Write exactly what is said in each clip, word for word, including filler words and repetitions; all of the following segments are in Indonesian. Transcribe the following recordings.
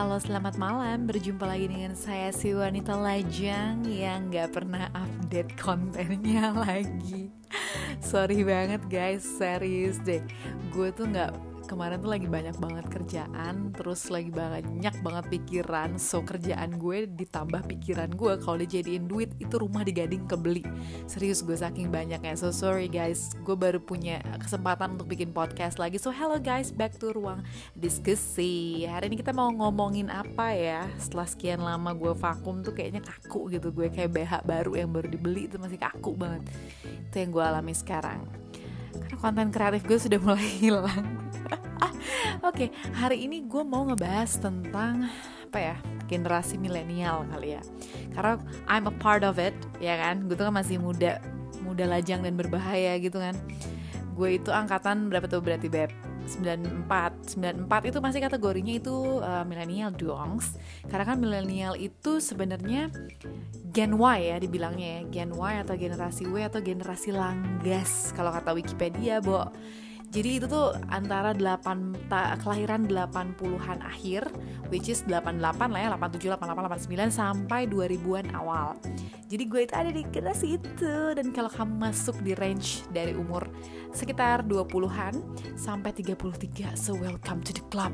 Halo, selamat malam. Berjumpa lagi dengan saya, si wanita lajang yang gak pernah update kontennya lagi. Sorry banget guys, serius deh. Gue tuh gak, kemarin tuh lagi banyak banget kerjaan, terus lagi banyak banget pikiran. So kerjaan gue ditambah pikiran gue, kalau dijadiin duit itu rumah di Gading kebeli. Serius gue saking banyaknya. So sorry guys, gue baru punya kesempatan untuk bikin podcast lagi. So hello guys, back to Ruang Diskusi. Hari ini kita mau ngomongin apa ya? Setelah sekian lama gue vakum tuh kayaknya kaku gitu. Gue kayak B H baru yang baru dibeli itu masih kaku banget. Itu yang gue alami sekarang, karena konten kreatif gue sudah mulai hilang. Oke, okay, hari ini gue mau ngebahas tentang apa ya, generasi milenial kali ya. Karena I'm a part of it, ya kan. Gue tuh kan masih muda, muda lajang dan berbahaya gitu kan. Gue itu angkatan berapa tuh berarti Beb? sembilan puluh empat sembilan puluh empat itu masih kategorinya itu uh, milenial dongs. Karena kan milenial itu sebenarnya Gen Y ya dibilangnya ya, Gen Y atau generasi W atau generasi langgas kalau kata Wikipedia, Bo. Jadi itu tuh antara delapan ta, kelahiran delapan puluhan akhir, which is delapan puluh delapan lah ya, delapan puluh tujuh, delapan puluh delapan, delapan puluh sembilan sampai dua ribuan awal. Jadi gue itu ada di generasi itu. Dan kalau kamu masuk di range dari umur sekitar dua puluhan sampai tiga puluh tiga, so welcome to the club.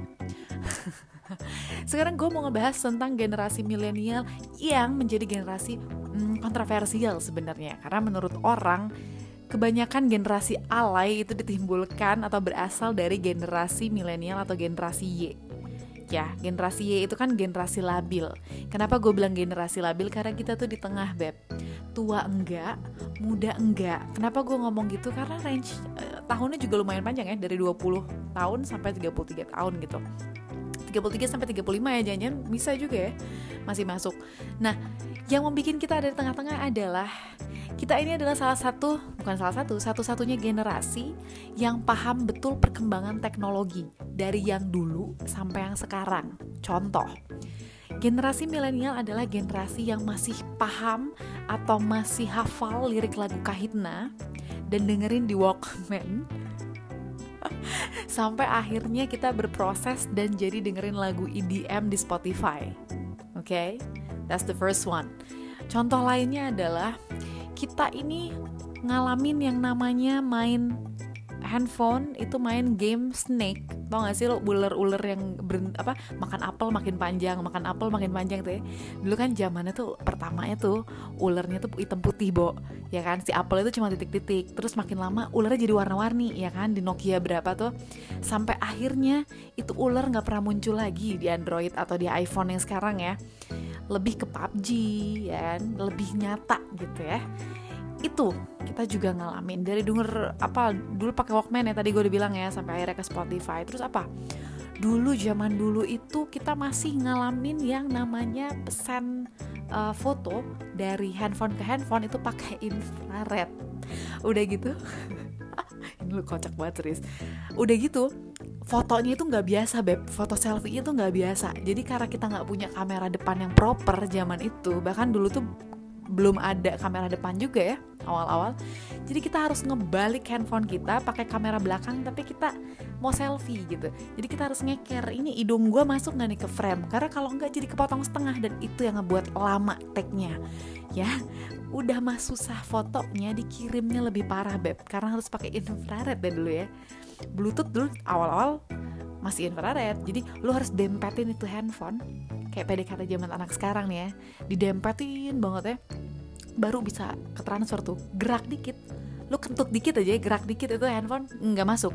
Sekarang gue mau ngebahas tentang generasi milenial yang menjadi generasi hmm, kontroversial sebenarnya. Karena menurut orang, kebanyakan generasi alay itu ditimbulkan atau berasal dari generasi milenial atau generasi Y. Ya, generasi Y itu kan generasi labil. Kenapa gue bilang generasi labil? Karena kita tuh di tengah, Beb. Tua enggak, muda enggak. Kenapa gue ngomong gitu? Karena range uh, tahunnya juga lumayan panjang ya, dari dua puluh tahun sampai tiga puluh tiga tahun gitu. tiga puluh tiga sampai tiga puluh lima ya, jangan-jangan bisa juga ya, masih masuk. Nah, yang membuat kita ada di tengah-tengah adalah kita ini adalah salah satu, bukan salah satu, satu-satunya generasi yang paham betul perkembangan teknologi dari yang dulu sampai yang sekarang. Contoh, generasi milenial adalah generasi yang masih paham atau masih hafal lirik lagu Kahitna dan dengerin di Walkman. Sampai akhirnya kita berproses dan jadi dengerin lagu E D M di Spotify. Oke, okay? That's the first one. Contoh lainnya adalah kita ini ngalamin yang namanya main handphone, itu main game Snake. Tau gak sih lo ular-ular yang ber, apa, makan apel makin panjang, makan apel makin panjang tuh ya. Dulu kan zamannya tuh pertamanya tuh ularnya tuh hitam putih, Bo. Ya kan, si apel itu cuma titik-titik. Terus makin lama ularnya jadi warna-warni, ya kan, di Nokia berapa tuh. Sampai akhirnya itu ular gak pernah muncul lagi di Android atau di iPhone yang sekarang ya. Lebih ke P U B G, ya kan, lebih nyata gitu ya. Itu kita juga ngalamin dari denger apa dulu pakai Walkman ya, tadi gue udah bilang ya, sampai akhirnya ke Spotify. Terus apa, dulu zaman dulu itu kita masih ngalamin yang namanya pesan uh, foto dari handphone ke handphone itu pakai infrared. Udah gitu ini lu kocak banget serius. Udah gitu fotonya itu nggak biasa, Beb. Foto selfie itu nggak biasa. Jadi karena kita nggak punya kamera depan yang proper zaman itu, bahkan dulu tuh belum ada kamera depan juga ya awal-awal. Jadi kita harus ngebalik handphone kita pakai kamera belakang, tapi kita mau selfie gitu. Jadi kita harus ngeker, ini hidung gue masuk nggak nih ke frame, karena kalau nggak jadi kepotong setengah. Dan itu yang ngebuat lama take-nya ya. Udah mah susah fotonya, dikirimnya lebih parah, Beb, karena harus pakai infrared deh dulu ya. Bluetooth dulu awal-awal masih infrared, jadi lu harus dempetin itu handphone kayak P D K T zaman anak sekarang nih ya, didempetin banget ya, baru bisa ketransfer tuh. Gerak dikit, lu kentut dikit aja, gerak dikit itu handphone nggak masuk.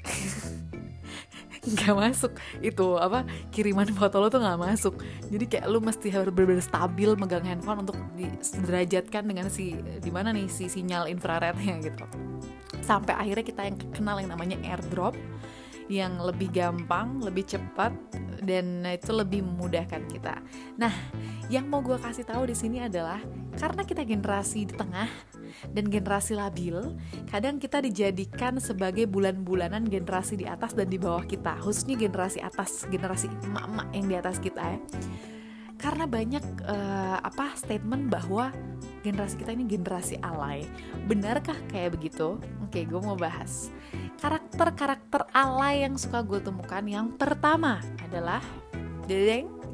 Nggak masuk itu apa, kiriman foto lo tuh nggak masuk. Jadi kayak lu mesti harus benar-benar stabil megang handphone untuk diderajatkan dengan si di mana nih si sinyal infrarednya gitu. Sampai akhirnya kita yang kenal yang namanya AirDrop, yang lebih gampang, lebih cepat, dan itu lebih memudahkan kita. Nah, yang mau gue kasih tahu di sini adalah karena kita generasi di tengah dan generasi labil, kadang kita dijadikan sebagai bulan-bulanan generasi di atas dan di bawah kita, khususnya generasi atas, generasi emak-emak yang di atas kita ya. Karena banyak uh, apa statement bahwa generasi kita ini generasi alay. Benarkah kayak begitu? Oke, gue mau bahas karakter-karakter alay yang suka gue temukan. Yang pertama adalah dedeng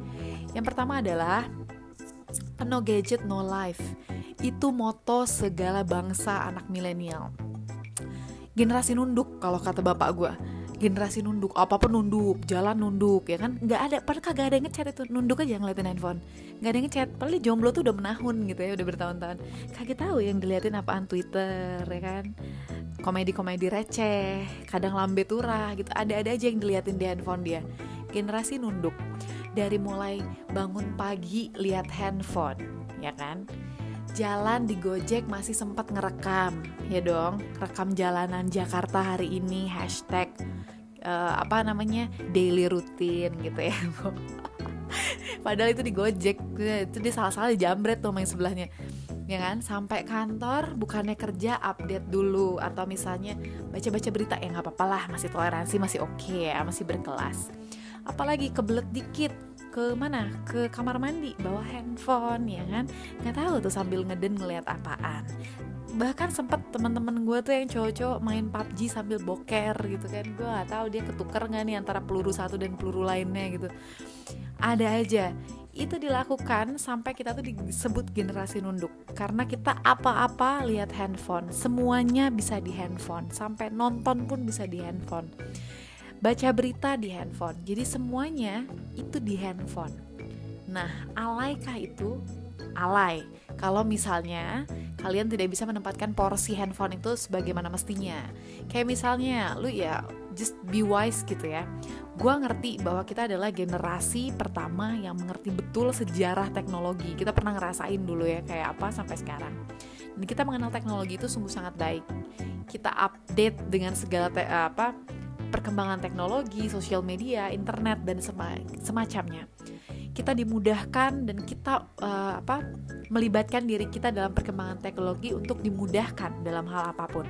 Yang pertama adalah no gadget, no life. Itu moto segala bangsa anak milenial. Generasi nunduk kalau kata bapak gue. Generasi nunduk, apapun nunduk, jalan nunduk, ya kan? Nggak ada, padahal kagak ada yang ngechat itu, nunduk aja ngeliatin handphone. Nggak ada yang ngechat, padahal jomblo tuh udah menahun gitu ya, udah bertahun-tahun. Kagak tahu yang diliatin apaan Twitter, ya kan? Komedi-komedi receh, kadang lambe turah gitu, ada-ada aja yang diliatin di handphone dia. Generasi nunduk, dari mulai bangun pagi lihat handphone, ya kan? Jalan di Gojek masih sempat ngerekam, ya dong, rekam jalanan Jakarta hari ini, hashtag uh, apa namanya, daily routine gitu ya. Padahal itu di Gojek, itu dia salah-salah dijambret tuh sama yang sebelahnya, ya kan? Sampai kantor bukannya kerja, update dulu, atau misalnya baca-baca berita, ya nggak apa-apa lah, masih toleransi, masih oke okay ya, masih berkelas. Apalagi kebelet dikit, ke mana? Ke kamar mandi, bawa handphone, ya kan? Nggak tahu tuh sambil ngeden ngeliat apaan. Bahkan sempet teman-teman gue tuh yang cowok-cowok main P U B G sambil boker gitu kan. Gue nggak tahu dia ketuker nggak nih antara peluru satu dan peluru lainnya gitu. Ada aja. Itu dilakukan sampai kita tuh disebut generasi nunduk, karena kita apa-apa lihat handphone, semuanya bisa di handphone, sampai nonton pun bisa di handphone, baca berita di handphone, jadi semuanya itu di handphone. Nah, alaikah itu? Alay kalau misalnya kalian tidak bisa menempatkan porsi handphone itu sebagaimana mestinya. Kayak misalnya lu ya just be wise gitu ya. Gua ngerti bahwa kita adalah generasi pertama yang mengerti betul sejarah teknologi. Kita pernah ngerasain dulu ya kayak apa sampai sekarang. Dan kita mengenal teknologi itu sungguh sangat baik. Kita update dengan segala te- apa perkembangan teknologi, sosial media, internet dan sema- semacamnya. Kita dimudahkan dan kita uh, apa melibatkan diri kita dalam perkembangan teknologi untuk dimudahkan dalam hal apapun.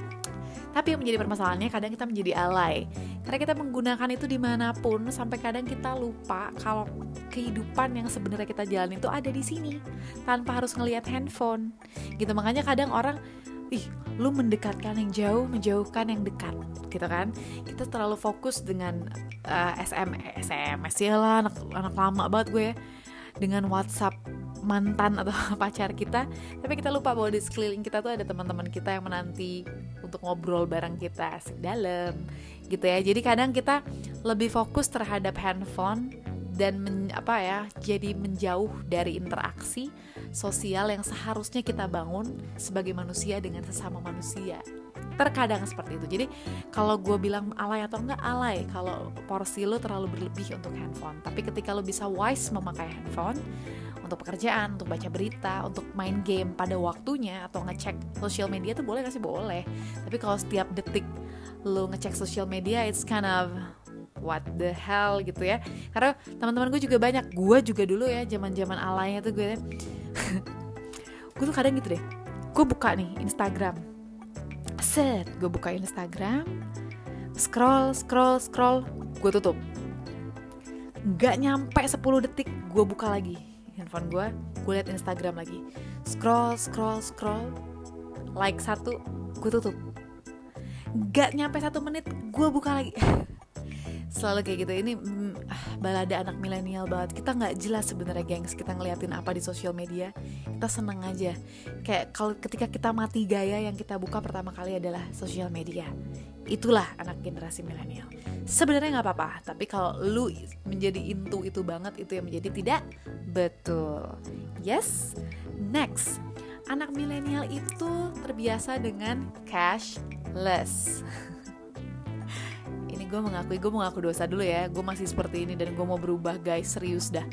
Tapi yang menjadi permasalahannya kadang kita menjadi alay, karena kita menggunakan itu dimanapun sampai kadang kita lupa kalau kehidupan yang sebenarnya kita jalani itu ada di sini tanpa harus ngelihat handphone. Gitu, makanya kadang orang, ih, lu mendekatkan yang jauh, menjauhkan yang dekat, gitu kan? Kita terlalu fokus dengan uh, S M S, S M S ya lah, anak, anak lama banget gue ya, dengan WhatsApp mantan atau pacar kita, tapi kita lupa bahwa di sekeliling kita tuh ada teman-teman kita yang menanti untuk ngobrol bareng kita asik dalam, gitu ya. Jadi kadang kita lebih fokus terhadap handphone dan men, apa ya, jadi menjauh dari interaksi sosial yang seharusnya kita bangun sebagai manusia dengan sesama manusia. Terkadang seperti itu. Jadi kalau gue bilang alay atau enggak, alay kalau porsi lo terlalu berlebih untuk handphone. Tapi ketika lo bisa wise memakai handphone untuk pekerjaan, untuk baca berita, untuk main game pada waktunya, atau ngecek sosial media tuh boleh gak sih? Boleh. Tapi kalau setiap detik lo ngecek sosial media, it's kind of what the hell gitu ya. Karena teman-teman gue juga banyak, gue juga dulu ya zaman-zaman alaynya tuh gue gue tuh kadang gitu deh, gue buka nih Instagram, set, gue buka Instagram, scroll, scroll, scroll, gue tutup. Gak nyampe sepuluh detik gue buka lagi handphone gue, gue liat Instagram lagi, scroll, scroll, scroll, like satu, gue tutup. Gak nyampe satu menit gue buka lagi. Selalu kayak gitu. Ini mm, balada anak milenial banget. Kita nggak jelas sebenarnya, gengs, kita ngeliatin apa di sosial media. Kita seneng aja. Kayak kalau ketika kita mati gaya, yang kita buka pertama kali adalah sosial media. Itulah anak generasi milenial. Sebenarnya nggak apa-apa, tapi kalau lu menjadi into itu banget, itu yang menjadi tidak betul. Yes. Next, anak milenial itu terbiasa dengan cashless. Ini gue mengakui, gue mengaku dosa dulu ya. Gue masih seperti ini dan gue mau berubah, guys, serius dah.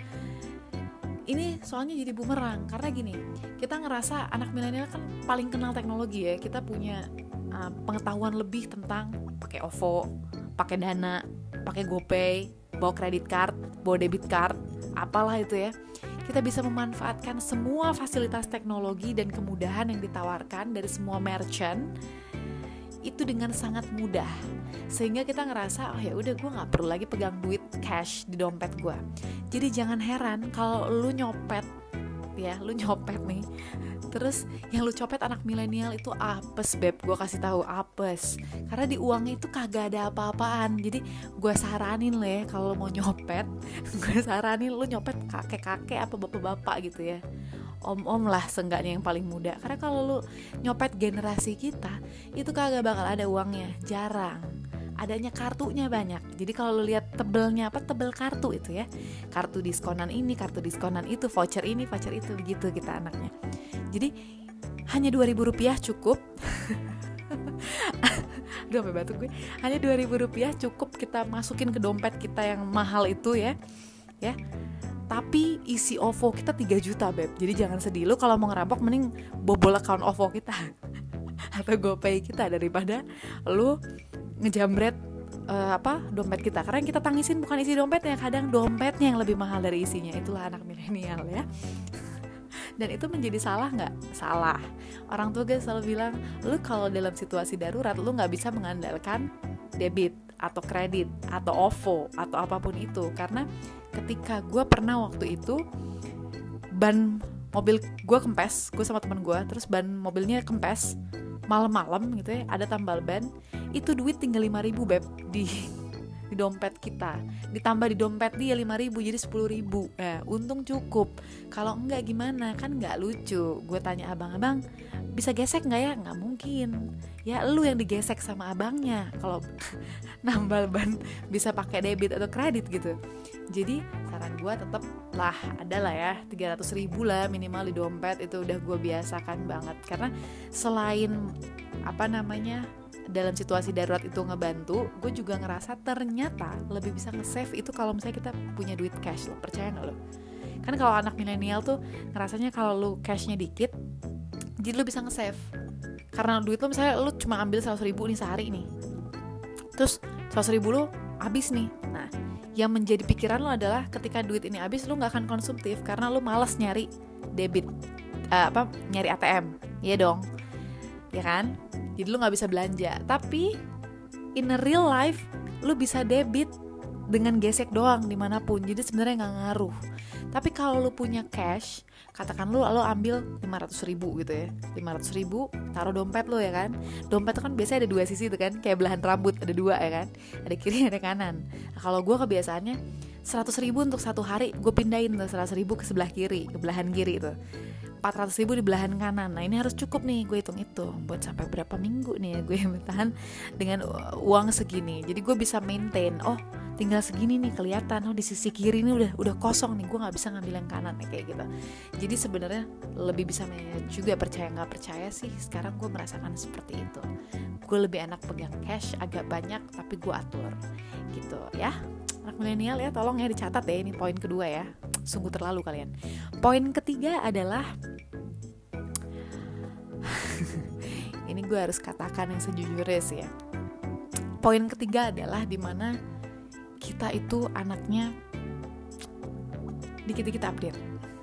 Ini soalnya jadi bumerang, karena gini, kita ngerasa anak milenial kan paling kenal teknologi ya. Kita punya uh, pengetahuan lebih tentang pakai OVO, pakai Dana, pakai GoPay, bawa kredit card, bawa debit card, apalah itu ya. Kita bisa memanfaatkan semua fasilitas teknologi dan kemudahan yang ditawarkan dari semua merchant itu dengan sangat mudah, sehingga kita ngerasa, oh ya udah, gue nggak perlu lagi pegang duit cash di dompet gue. Jadi jangan heran kalau lu nyopet, ya lu nyopet nih Terus yang lu copet anak milenial itu apes beb, gue kasih tahu apes. Karena di uangnya itu kagak ada apa-apaan. Jadi gue saranin lo ya kalau mau nyopet, gue saranin lu nyopet kakek-kakek apa bapak-bapak gitu ya, om-om lah seenggaknya yang paling muda. Karena kalau lu nyopet generasi kita itu kagak bakal ada uangnya, jarang. Adanya kartunya banyak. Jadi kalau lu lihat tebelnya apa, tebel kartu itu ya, kartu diskonan ini, kartu diskonan itu, voucher ini, voucher itu, begitu kita anaknya. Jadi hanya dua ribu rupiah cukup. Aduh sampai batuk gue. Hanya dua ribu rupiah cukup kita masukin ke dompet kita yang mahal itu ya. Ya. Tapi isi O V O kita tiga juta beb. Jadi jangan sedih, lu kalau mau ngerampok mending bobol account O V O kita atau GoPay kita daripada lu ngejambret uh, apa dompet kita. Karena yang kita tangisin bukan isi dompetnya, kadang dompetnya yang lebih mahal dari isinya. Itulah anak milenial ya. Dan itu menjadi salah nggak? Salah. Orang tua gue selalu bilang, lu kalau dalam situasi darurat lu nggak bisa mengandalkan debit atau kredit atau O V O atau apapun itu. Karena ketika gue pernah waktu itu ban mobil gue kempes, gue sama teman gue, terus ban mobilnya kempes malam-malam gitu ya, ada tambal ban, itu duit tinggal lima ribu beb di di dompet kita, ditambah di dompet dia lima ribu jadi sepuluh ribu. Eh, untung cukup. Kalau enggak gimana? Kan enggak lucu. Gue tanya abang-abang, bisa gesek enggak ya? Enggak mungkin. Ya lu yang digesek sama abangnya. Kalau nambal ban bisa pakai debit atau kredit gitu. Jadi saran gue tetap lah ada lah ya tiga ratus ribu lah minimal di dompet. Itu udah gue biasakan banget. Karena selain apa namanya dalam situasi darurat itu ngebantu, gue juga ngerasa ternyata lebih bisa nge-save itu kalau misalnya kita punya duit cash. Lo percaya gak lo? Kan kalau anak milenial tuh ngerasanya kalau lu cashnya dikit, jadi lu bisa nge-save. Karena duit lu misalnya lu cuma ambil seratus ribu nih sehari nih, terus seratus ribu lu habis nih. Nah, yang menjadi pikiran lo adalah ketika duit ini habis lu gak akan konsumtif karena lu malas nyari debit, uh, apa nyari A T M. Iya dong, ya kan? Jadi lu gak bisa belanja. Tapi in a real life lu bisa debit dengan gesek doang dimanapun. Jadi sebenarnya gak ngaruh. Tapi kalau lu punya cash, katakan lu lu ambil lima ratus ribu gitu ya, lima ratus ribu taruh dompet lu ya kan. Dompet itu kan biasanya ada dua sisi tuh kan, kayak belahan rambut ada dua ya kan, ada kiri ada kanan. Nah, kalau gue kebiasaannya seratus ribu untuk satu hari gue pindahin tuh seratus ribu ke sebelah kiri, ke belahan kiri tuh, empat ratus ribu di belahan kanan. Nah ini harus cukup nih, gue hitung itu buat sampai berapa minggu nih ya gue bertahan dengan uang segini. Jadi gue bisa maintain, oh tinggal segini nih kelihatan, oh di sisi kiri ini udah udah kosong nih, gue nggak bisa ngambil yang kanan nih kayak gitu. Jadi sebenarnya lebih bisa manage juga, percaya nggak percaya sih sekarang gue merasakan seperti itu. Gue lebih enak pegang cash agak banyak tapi gue atur gitu ya. Anak milenial ya, tolong ya dicatat ya, ini poin kedua ya. Sungguh terlalu kalian. Poin ketiga adalah ini gue harus katakan yang sejujurnya sih ya. Poin ketiga adalah dimana kita itu anaknya dikit-dikit update.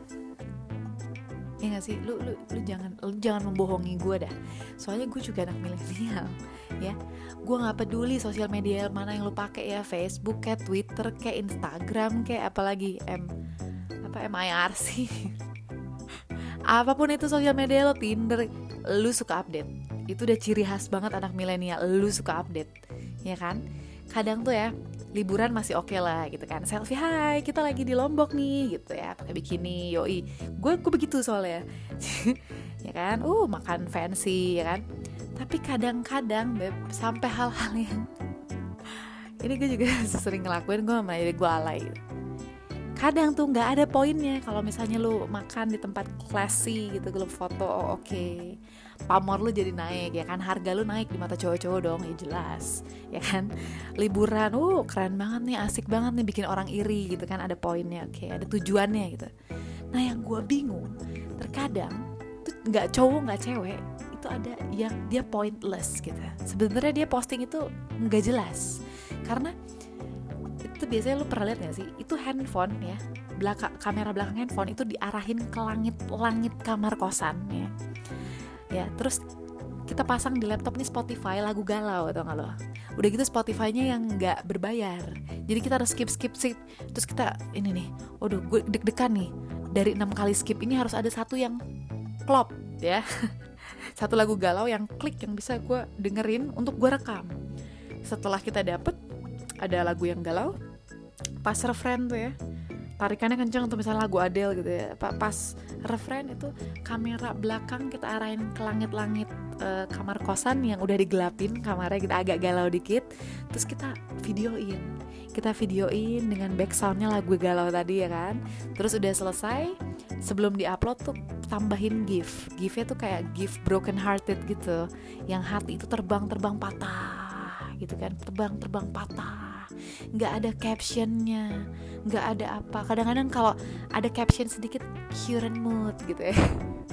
Ya gak sih? Lu, lu, lu jangan lu jangan membohongi gue dah. Soalnya gue juga anak milenial ya. Gue gak peduli sosial media mana yang lu pakai ya, Facebook kayak Twitter kayak Instagram kayak apalagi M apa M I R C apapun itu sosial media lo, Tinder, lu suka update. Itu udah ciri khas banget anak milenial, lu suka update ya kan. Kadang tuh ya liburan masih oke okay lah gitu kan, selfie hai kita lagi di Lombok nih gitu ya, pakai bikini, yoi gue gue begitu soalnya ya kan, uh makan fancy ya kan. Tapi kadang-kadang beb, sampai hal-hal yang ini gue juga sering ngelakuin, gue sama diri gue alay gitu. Kadang tuh nggak ada poinnya. Kalau misalnya lu makan di tempat classy gitu, lu foto, oh, oke okay. Pamor lu jadi naik ya kan, harga lu naik di mata cowok-cowok dong, ya jelas ya kan. Liburan, uh keren banget nih, asik banget nih, bikin orang iri gitu kan, ada poinnya, oke okay, ada tujuannya gitu. Nah yang gue bingung terkadang tuh nggak cowok nggak cewek, itu ada yang dia pointless gitu. Sebenarnya dia posting itu nggak jelas karena itu biasanya lu pernah lihat gak sih, itu handphone ya, belakang kamera belakang handphone itu diarahin ke langit-langit kamar kosan ya. Ya, terus kita pasang di laptop nih Spotify lagu galau, tau gak lo? Udah gitu Spotify-nya yang nggak berbayar, jadi kita harus skip skip skip. Terus kita ini nih, waduh gue deg-degan nih, dari enam kali skip ini harus ada satu yang klop ya. Satu lagu galau yang klik, yang bisa gue dengerin untuk gue rekam. Setelah kita dapet ada lagu yang galau, pas refren tuh ya, tarikannya kenceng untuk misalnya lagu Adele gitu ya, pas refren itu kamera belakang kita arahin ke langit-langit e, kamar kosan yang udah digelapin kamarnya, kita agak galau dikit, terus kita videoin kita videoin dengan back soundnya lagu galau tadi ya kan. Terus udah selesai, sebelum diupload tuh tambahin gif gifnya tuh kayak gif broken hearted gitu, yang hati itu terbang-terbang patah gitu kan, terbang-terbang patah, nggak ada captionnya, nggak ada apa. Kadang-kadang kalau ada caption sedikit current mood gitu ya,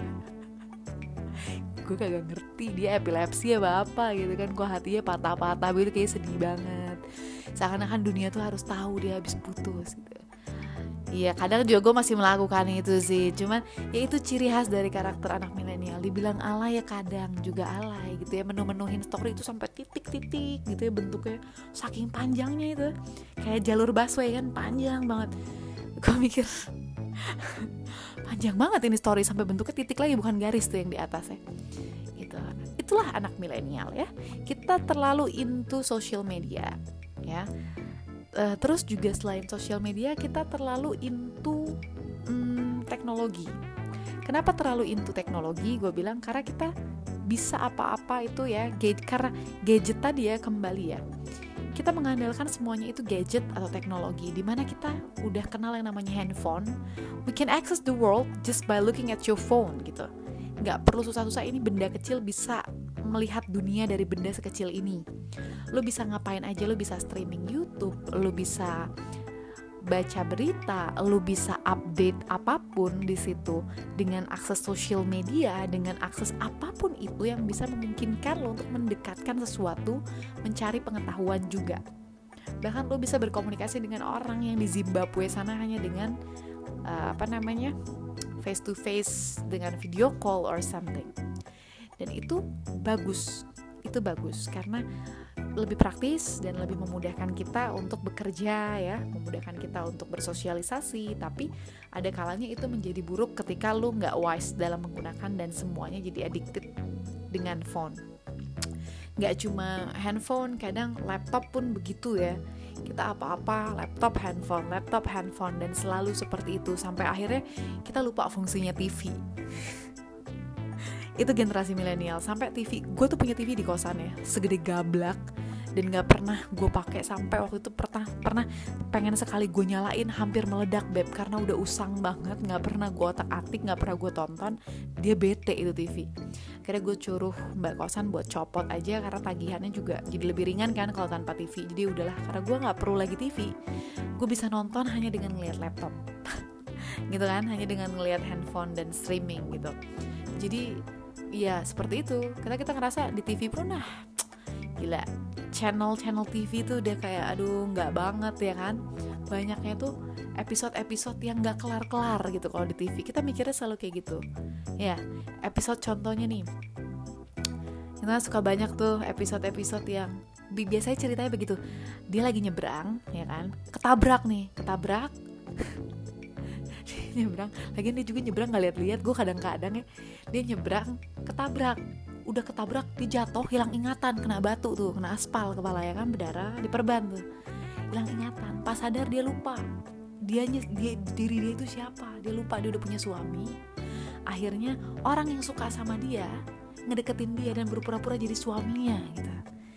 gue kagak ngerti dia epilepsi apa apa gitu kan, kok hatinya patah-patah gitu, kayak sedih banget, seakan-akan dunia tuh harus tahu dia habis putus gitu. Iya, kadang juga gue masih melakukan itu sih. Cuman ya itu ciri khas dari karakter anak milenial. Dibilang alay ya kadang juga alay gitu ya. Menu-menuhin story itu sampai titik-titik gitu ya, bentuknya saking panjangnya itu. Kayak jalur busway kan, panjang banget. Gue mikir panjang banget ini story, sampai bentuknya titik lagi, bukan garis tuh yang di atasnya gitu. Itulah anak milenial ya. Kita terlalu into social media ya. Uh, terus juga selain sosial media, kita terlalu into hmm, teknologi. Kenapa terlalu into teknologi? Gue bilang karena kita bisa apa-apa itu ya, gadget, karena gadget tadi ya, kembali ya, kita mengandalkan semuanya itu gadget atau teknologi, dimana kita udah kenal yang namanya handphone. We can access the world just by looking at your phone gitu. Gak perlu susah-susah, ini benda kecil bisa melihat dunia dari benda sekecil ini. Lo bisa ngapain aja, lo bisa streaming YouTube, lo bisa baca berita, lo bisa update apapun di situ dengan akses sosial media, dengan akses apapun itu yang bisa memungkinkan lo untuk mendekatkan sesuatu, mencari pengetahuan juga. Bahkan lo bisa berkomunikasi dengan orang yang di Zimbabwe sana hanya dengan uh, apa namanya face to face, dengan video call or something. Dan itu bagus, itu bagus karena lebih praktis dan lebih memudahkan kita untuk bekerja ya, memudahkan kita untuk bersosialisasi. Tapi ada kalanya itu menjadi buruk ketika lu nggak wise dalam menggunakan dan semuanya jadi addicted dengan phone. Nggak cuma handphone, kadang laptop pun begitu ya. Kita apa-apa laptop, handphone, laptop, handphone, dan selalu seperti itu sampai akhirnya kita lupa fungsinya T V. Itu generasi milenial. Sampai T V, gue tuh punya T V di kosan ya, segede gablak, dan nggak pernah gue pakai. Sampai waktu itu pernah pernah pengen sekali gue nyalain, hampir meledak beb, karena udah usang banget, nggak pernah gue otak-atik, nggak pernah gue tonton. Dia bete itu T V. Akhirnya gue suruh mbak kosan buat copot aja, karena tagihannya juga jadi lebih ringan kan kalau tanpa T V. Jadi udahlah, karena gue nggak perlu lagi T V, gue bisa nonton hanya dengan ngeliat laptop gitu kan, hanya dengan ngeliat handphone dan streaming gitu. Jadi ya seperti itu. Kita kita ngerasa di T V pun nah gila, channel-channel T V tuh udah kayak aduh nggak banget ya kan. Banyaknya tuh episode-episode yang nggak kelar-kelar gitu kalau di T V. Kita mikirnya selalu kayak gitu. Ya, episode contohnya nih, kita suka banyak tuh episode-episode yang biasanya ceritanya begitu. Dia lagi nyebrang ya kan, ketabrak nih, ketabrak nyebrang, lagian dia juga nyebrang gak lihat-lihat. Gue kadang-kadang ya, dia nyebrang ketabrak, udah ketabrak dia jatuh, hilang ingatan, kena batu tuh, kena aspal kepala ya kan, berdarah, diperban tuh, hilang ingatan. Pas sadar dia lupa dia, dia diri dia itu siapa, dia lupa dia udah punya suami. Akhirnya orang yang suka sama dia ngedeketin dia dan berpura-pura jadi suaminya gitu.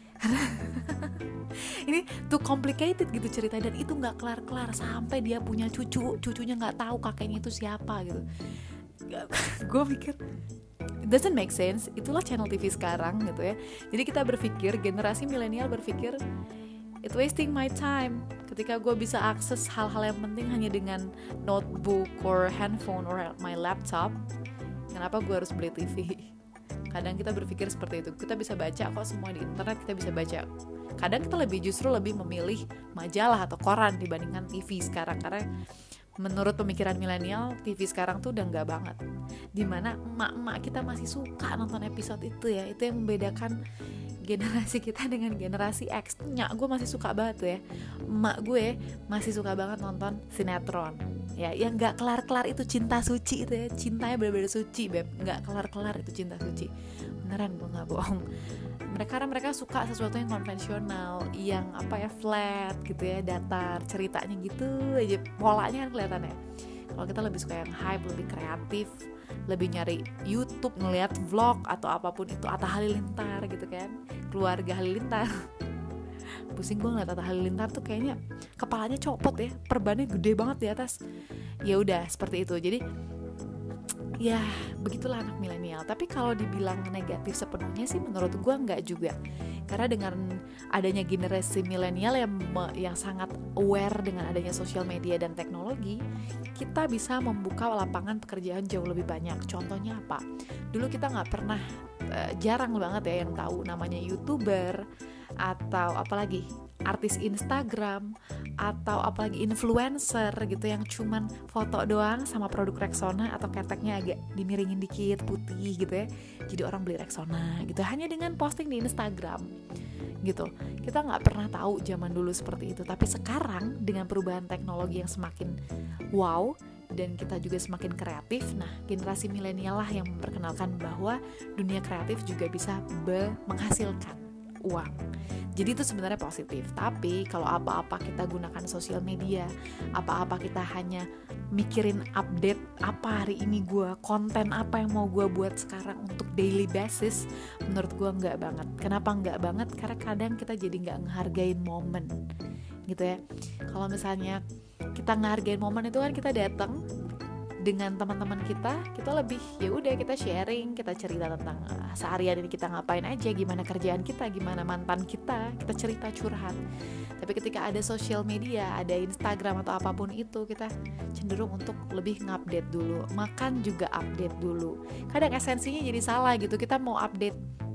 Ini tuh complicated gitu cerita, dan itu nggak kelar-kelar sampai dia punya cucu, cucunya nggak tahu kakeknya itu siapa gitu. Gue pikir it doesn't make sense. Itulah channel T V sekarang gitu ya. Jadi kita berpikir, generasi milenial berpikir it wasting my time ketika gue bisa akses hal-hal yang penting hanya dengan notebook or handphone or my laptop. Kenapa gue harus beli T V? Kadang kita berpikir seperti itu. Kita bisa baca kok semua di internet, kita bisa baca. Kadang kita lebih justru lebih memilih majalah atau koran dibandingkan T V sekarang, karena menurut pemikiran milenial T V sekarang tuh udah nggak banget. Dimana emak-emak kita masih suka nonton episode itu ya. Itu yang membedakan generasi kita dengan generasi X. Nyak gue masih suka banget tuh ya, emak gue masih suka banget nonton sinetron ya, yang nggak kelar-kelar itu cinta suci itu ya, cintanya bener-bener suci beb, nggak kelar-kelar itu cinta suci, beneran gue nggak bohong. Mereka karena mereka suka sesuatu yang konvensional, yang apa ya, flat gitu ya, datar, ceritanya gitu aja, polanya kan kelihatannya. Kalau kita lebih suka yang hype, lebih kreatif, lebih nyari YouTube, ngeliat vlog atau apapun itu, Atta Halilintar gitu kan, keluarga Halilintar. Pusing gue ngeliat Atta Halilintar tuh kayaknya kepalanya copot ya, perbannya gede banget di atas. Ya udah seperti itu. Jadi ya begitulah anak milenial. Tapi kalau dibilang negatif sepenuhnya sih menurut gue enggak juga. Karena dengan adanya generasi milenial yang yang sangat aware dengan adanya sosial media dan teknologi, kita bisa membuka lapangan pekerjaan jauh lebih banyak. Contohnya apa? Dulu kita nggak pernah, uh, jarang banget ya yang tahu namanya YouTuber atau apalagi artis Instagram atau apalagi influencer gitu yang cuman foto doang sama produk Rexona atau keteknya agak dimiringin dikit putih gitu ya, jadi orang beli Rexona gitu hanya dengan posting di Instagram gitu. Kita nggak pernah tahu zaman dulu seperti itu, tapi sekarang dengan perubahan teknologi yang semakin wow dan kita juga semakin kreatif, nah generasi milenial lah yang memperkenalkan bahwa dunia kreatif juga bisa be- menghasilkan uang. Jadi itu sebenarnya positif. Tapi kalau apa-apa kita gunakan sosial media, apa-apa kita hanya mikirin update apa hari ini gue, konten apa yang mau gue buat sekarang untuk daily basis, menurut gue nggak banget. Kenapa nggak banget? Karena kadang kita jadi nggak ngehargain momen gitu ya. Kalau misalnya kita ngehargain momen itu kan kita datang dengan teman-teman kita, kita lebih ya udah kita sharing, kita cerita tentang uh, seharian ini kita ngapain aja, gimana kerjaan kita, gimana mantan kita, kita cerita curhat. Tapi ketika ada sosial media, ada Instagram atau apapun itu, kita cenderung untuk lebih ngupdate dulu, makan juga update dulu. Kadang esensinya jadi salah gitu, kita mau update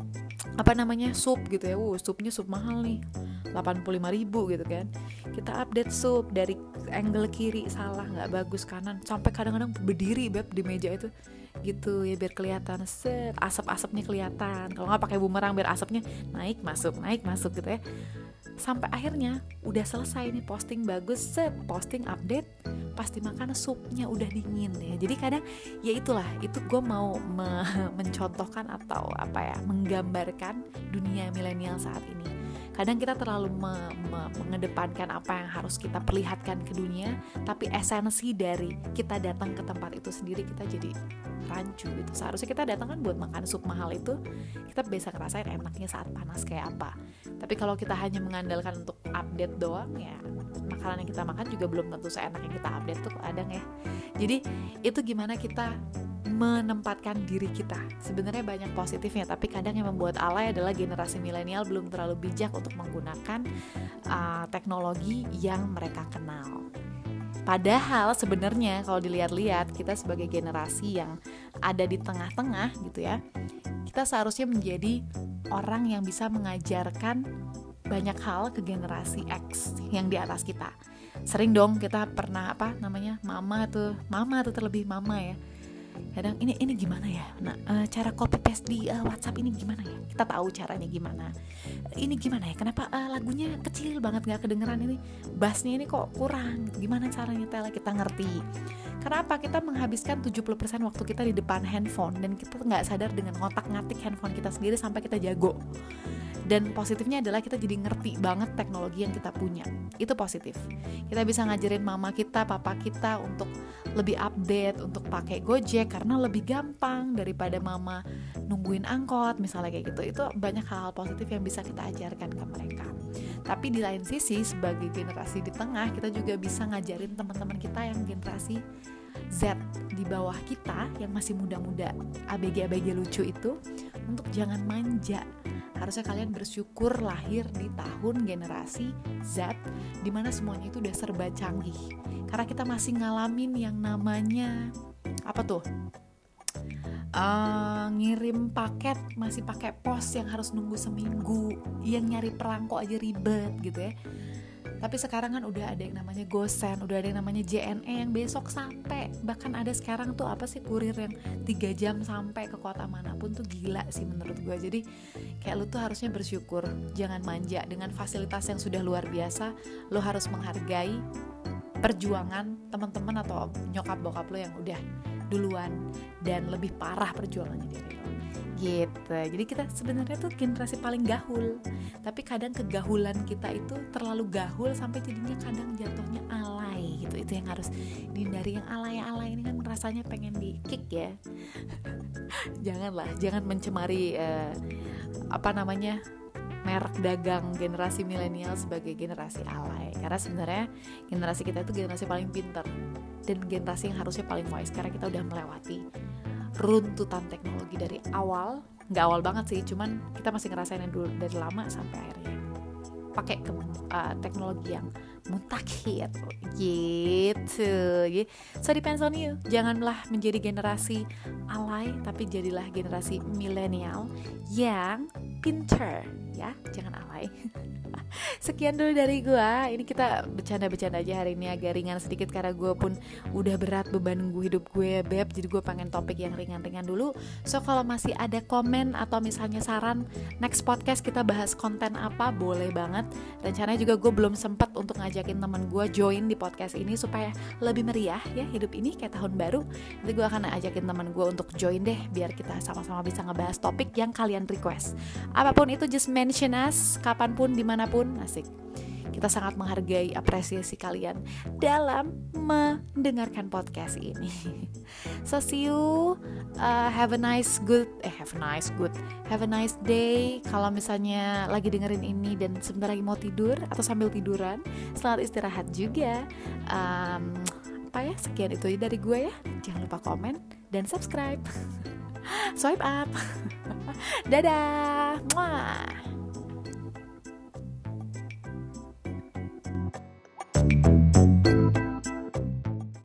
apa namanya sup gitu ya, wuh supnya sup mahal nih, delapan puluh lima ribu gitu kan, kita update sup dari angle kiri salah, nggak bagus kanan, sampai kadang-kadang berdiri beb di meja itu gitu ya biar kelihatan set, asap-asapnya kelihatan, kalau nggak pakai bumerang biar asapnya naik masuk naik masuk gitu ya, sampai akhirnya udah selesai nih posting bagus, set posting update, pas dimakan supnya udah dingin ya. Jadi kadang ya itulah, itu gue mau me- mencontohkan atau apa ya, menggambarkan dunia milenial saat ini. Kadang kita terlalu me- me- mengedepankan apa yang harus kita perlihatkan ke dunia, tapi esensi dari kita datang ke tempat itu sendiri kita jadi rancu gitu. Seharusnya kita datang kan buat makan sup mahal itu, kita bisa ngerasain enaknya saat panas kayak apa. Tapi kalau kita hanya mengandalkan untuk update doang ya, makanan yang kita makan juga belum tentu seenak yang kita update tuh kadang ya. Jadi itu gimana kita menempatkan diri kita. Sebenarnya banyak positifnya, tapi kadang yang membuat alay adalah generasi milenial belum terlalu bijak untuk menggunakan uh, teknologi yang mereka kenal. Padahal sebenarnya kalau dilihat-lihat, kita sebagai generasi yang ada di tengah-tengah gitu ya, kita seharusnya menjadi orang yang bisa mengajarkan banyak hal ke generasi X yang di atas kita. Sering dong kita pernah apa namanya mama tuh, mama tuh terlebih mama ya. Kadang ini ini gimana ya? Nah, uh, cara copy paste di uh, WhatsApp ini gimana ya? Kita tahu caranya gimana. Ini gimana ya? Kenapa uh, lagunya kecil banget nggak kedengeran ini? Bassnya ini kok kurang? Gimana caranya nyetel? Kita ngerti. Karena apa? Kita menghabiskan tujuh puluh persen waktu kita di depan handphone dan kita nggak sadar dengan ngotak-ngatik handphone kita sendiri sampai kita jago. Dan positifnya adalah kita jadi ngerti banget teknologi yang kita punya. Itu positif. Kita bisa ngajarin mama kita, papa kita untuk lebih update, untuk pakai Gojek karena lebih gampang daripada mama nungguin angkot misalnya kayak gitu. Itu banyak hal-hal positif yang bisa kita ajarkan ke mereka. Tapi di lain sisi sebagai generasi di tengah, kita juga bisa ngajarin teman-teman kita yang generasi Z di bawah kita yang masih muda-muda, A B G-A B G lucu itu, untuk jangan manja. Harusnya kalian bersyukur lahir di tahun generasi Z di mana semuanya itu udah serba canggih. Karena kita masih ngalamin yang namanya apa tuh? Uh, ngirim paket masih pakai pos yang harus nunggu seminggu, yang nyari perangko aja ribet gitu ya. Tapi sekarang kan udah ada yang namanya GoSend, udah ada yang namanya J N E yang besok sampai. Bahkan ada sekarang tuh apa sih kurir yang tiga jam sampai ke kota manapun, tuh gila sih menurut gue. Jadi kayak lu tuh harusnya bersyukur, jangan manja dengan fasilitas yang sudah luar biasa. Lu harus menghargai perjuangan teman-teman atau nyokap bokap lo yang udah duluan dan lebih parah perjuangannya dari lo gitu. Jadi kita sebenarnya tuh generasi paling gahul, tapi kadang kegahulan kita itu terlalu gahul sampai jadinya kadang jatuhnya alay gitu. Itu yang harus dihindari. Yang alay-alay ini kan rasanya pengen di kick ya. Janganlah, jangan mencemari uh, apa namanya merek dagang generasi milenial sebagai generasi alay. Karena sebenarnya generasi kita itu generasi paling pintar dan generasi yang harusnya paling wise, karena kita udah melewati runtutan teknologi dari awal. Nggak awal banget sih, cuman kita masih ngerasain yang dulu dari lama sampai akhirnya pakai ke, uh, teknologi yang mutakhir gitu. So depends on you. Janganlah menjadi generasi alay, tapi jadilah generasi milenial yang pinter ya, jangan alay. Sekian dulu dari gue. Ini kita bercanda-bercanda aja hari ini, agak ringan sedikit karena gue pun udah berat beban gue hidup gue ya beb. Jadi gue pengen topik yang ringan-ringan dulu. So kalau masih ada komen atau misalnya saran next podcast kita bahas konten apa, boleh banget. Rencananya juga gue belum sempet untuk ngajakin temen gue join di podcast ini supaya lebih meriah ya hidup ini kayak tahun baru. Nanti gue akan ajakin temen gue untuk join deh, biar kita sama-sama bisa ngebahas topik yang kalian request. Apapun itu just mention us, kapanpun, dimanapun. Asik. Kita sangat menghargai apresiasi kalian dalam mendengarkan podcast ini. So see you, uh, have a nice good, eh have a nice good, have a nice day. Kalau misalnya lagi dengerin ini dan sebentar lagi mau tidur atau sambil tiduran, selamat istirahat juga. Um, apa ya? Sekian itu aja dari gue ya. Jangan lupa komen dan subscribe. Swipe up. Dadah. Mwah.